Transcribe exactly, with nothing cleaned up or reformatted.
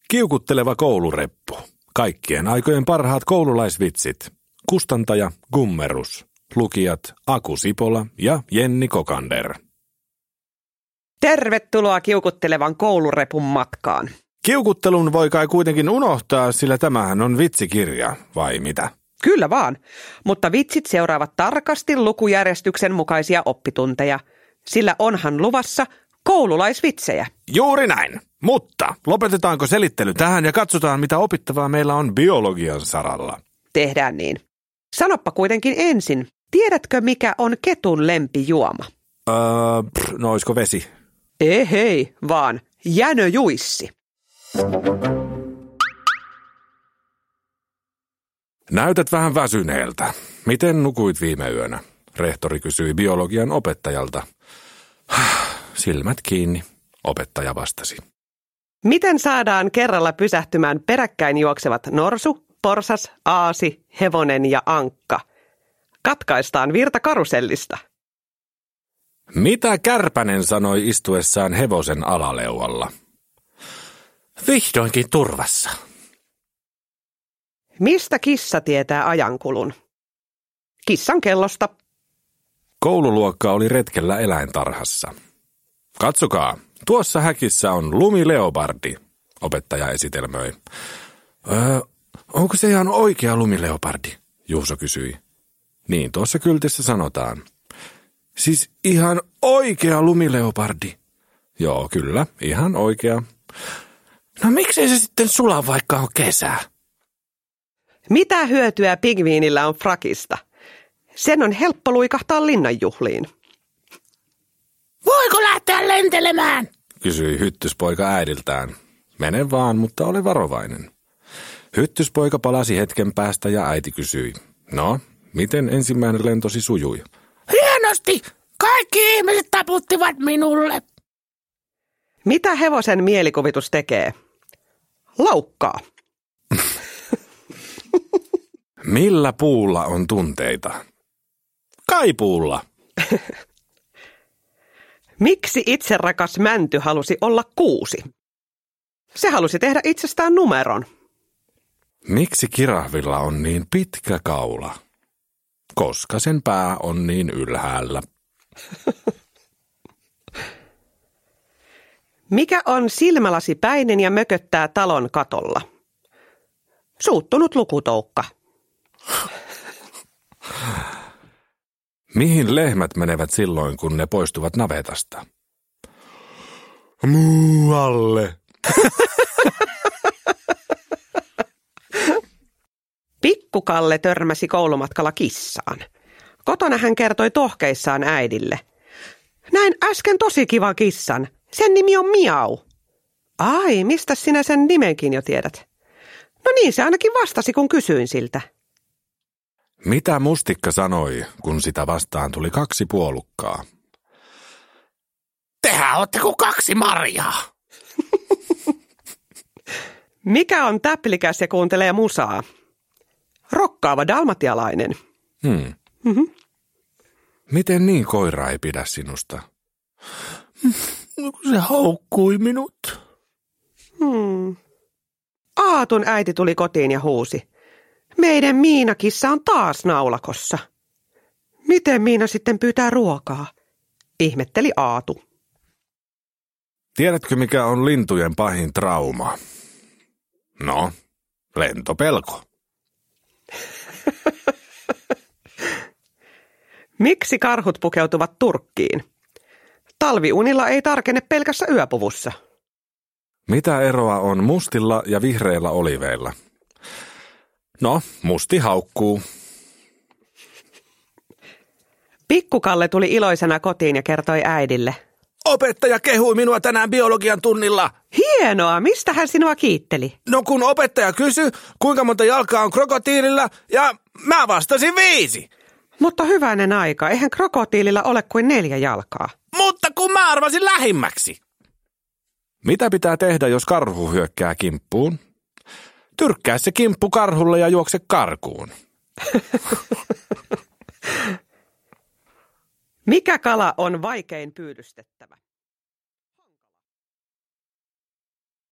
Kiukutteleva koulureppu. Kaikkien aikojen parhaat koululaisvitsit. Kustantaja Gummerus. Lukijat Aku Sipola ja Jenni Kokander. Tervetuloa kiukuttelevan koulurepun matkaan. Kiukuttelun voi kai kuitenkin unohtaa, sillä tämähän on vitsikirja, vai mitä? Kyllä vaan, mutta vitsit seuraavat tarkasti lukujärjestyksen mukaisia oppitunteja, sillä onhan luvassa koululaisvitsejä. Juuri näin, mutta lopetetaanko selittely tähän ja katsotaan, mitä opittavaa meillä on biologian saralla. Tehdään niin. Sanoppa kuitenkin ensin, tiedätkö mikä on ketun lempijuoma? Öö, pff, no oisko vesi? Ei hei, vaan jänöjuissi. Näytät vähän väsyneeltä. Miten nukuit viime yönä? Rehtori kysyi biologian opettajalta. Silmät kiinni, opettaja vastasi. Miten saadaan kerralla pysähtymään peräkkäin juoksevat norsu, porsas, aasi, hevonen ja ankka? Katkaistaan virta karusellista. Mitä Kärpänen sanoi istuessaan hevosen alaleualla? Vihdoinkin turvassa. Mistä kissa tietää ajankulun? Kissan kellosta. Koululuokka oli retkellä eläintarhassa. Katsokaa, tuossa häkissä on lumileopardi, opettaja esitelmöi. Öö, onko se ihan oikea lumileopardi? Juuso kysyi. Niin, tuossa kyltissä sanotaan. Siis ihan oikea lumileopardi. Joo, kyllä, ihan oikea. No miksei se sitten sula, vaikka on kesä? Mitä hyötyä pingviinillä on frakista? Sen on helppo luikahtaa linnanjuhliin. Voiko lähteä lentelemään? Kysyi hyttyspoika äidiltään. Mene vaan, mutta ole varovainen. Hyttyspoika palasi hetken päästä ja äiti kysyi. No, miten ensimmäinen lentosi sujui? Hienosti! Kaikki ihmiset taputtivat minulle. Mitä hevosen mielikuvitus tekee? Laukkaa. Millä puulla on tunteita? Kaipuulla. Miksi itserakas mänty halusi olla kuusi? Se halusi tehdä itsestään numeron. Miksi kirahvilla on niin pitkä kaula? Koska sen pää on niin ylhäällä. Mikä on silmälasipäinen ja mököttää talon katolla? Suuttunut lukutoukka. Mihin lehmät menevät silloin, kun ne poistuvat navetasta? Muualle. Pikkukalle törmäsi koulumatkalla kissaan. Kotona hän kertoi tohkeissaan äidille. Näin äsken tosi kiva kissan. Sen nimi on Miau. Ai, mistä sinä sen nimenkin jo tiedät? No niin, se ainakin vastasi, kun kysyin siltä. Mitä mustikka sanoi, kun sitä vastaan tuli kaksi puolukkaa? Tehän ootte kuin kaksi marjaa. Mikä on täplikäs ja kuuntelee musaa? Rokkaava dalmatialainen. Hmm. Mm-hmm. Miten niin koira ei pidä sinusta? Se haukkui minut. Hmm. Aatun äiti tuli kotiin ja huusi. Meidän Miinakissa on taas naulakossa. Miten Miina sitten pyytää ruokaa? Ihmetteli Aatu. Tiedätkö, mikä on lintujen pahin trauma? No, lentopelko. Miksi karhut pukeutuvat turkkiin? Talviunilla ei tarkene pelkässä yöpuvussa. Mitä eroa on mustilla ja vihreillä oliveilla? No, musti haukkuu. Pikkukalle tuli iloisena kotiin ja kertoi äidille. Opettaja kehui minua tänään biologian tunnilla. Hienoa, mistä hän sinua kiitteli? No kun opettaja kysyi, kuinka monta jalkaa on krokotiililla, ja mä vastasin viisi. Mutta hyvänen aika, eihän krokotiililla ole kuin neljä jalkaa. Mutta kun mä arvasin lähimmäksi. Mitä pitää tehdä, jos karhu hyökkää kimppuun? Tyrkkää se kimppu karhulle ja juokse karkuun. Mikä kala on vaikein pyydystettävä?